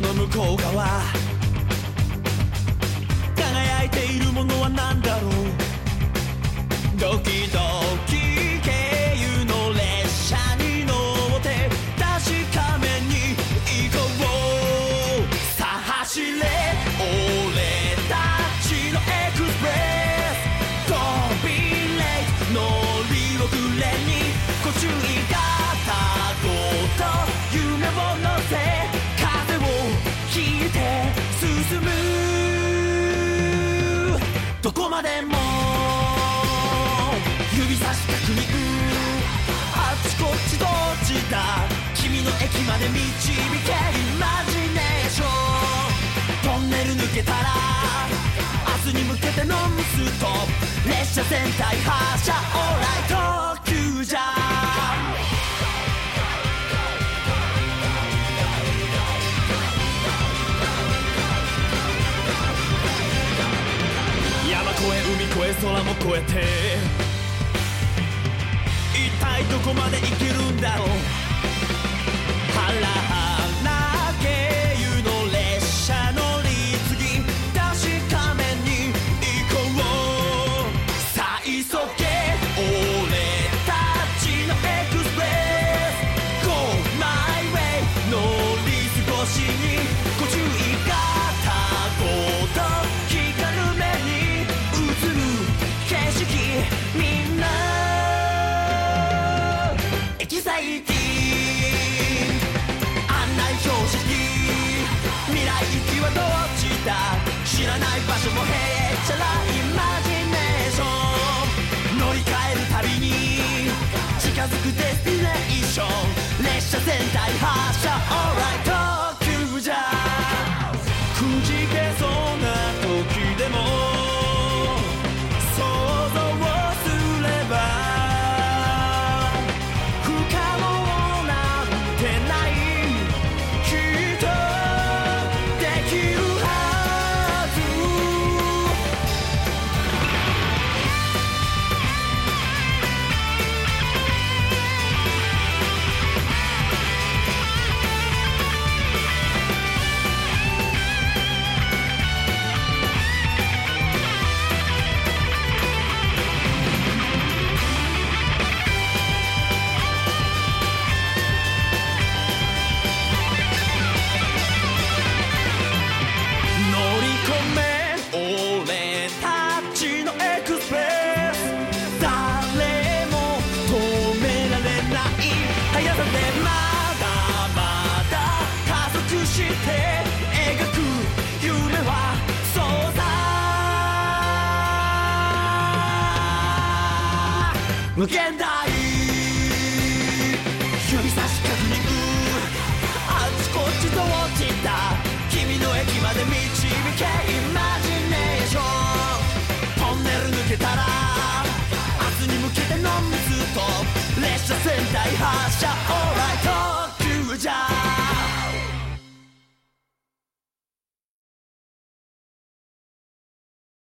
の向こう側、輝いているものは何だろう。ドキドキ経由の列車に乗って確かめに行こう。さあ走れ俺たちのエクスプレス、Don't be late 乗り遅れにご注意がたごと夢を乗せ風を引いて進む。どこまでも指差し確認、あっちこっちどっちだ君の駅まで導けイマジネーション。トンネル抜けたら明日に向けてノンストップ、列車全体発車オーライ特急じゃ山越え海越え空も越えて一体どこまで行けるんだろう。ハラハラ経由の列車乗り継ぎ確かめに行こう。さあ急げ俺たちのエクスプレス Go my way 乗り過ごしにご注意がたごと光る目に映る景色みんなエキサイティング案内標識未来行きはどっちだ知らない場所もへっちゃらイマジネーション。乗り換えるたびに近づくデスティネーション、列車全体発車 Alright 特急じゃくじけそうな時でも想像すれば不可能なんてないきっとできるはず。乗り込め俺たちのエクスプレス、誰も止められない速さでまだまだ加速して描く夢はそうさ。無限大指差し確認あっちこっちどっちだ君の駅まで導けイマジネーション。トンネル抜けたら明日に向けてノンストップ、列車全体発車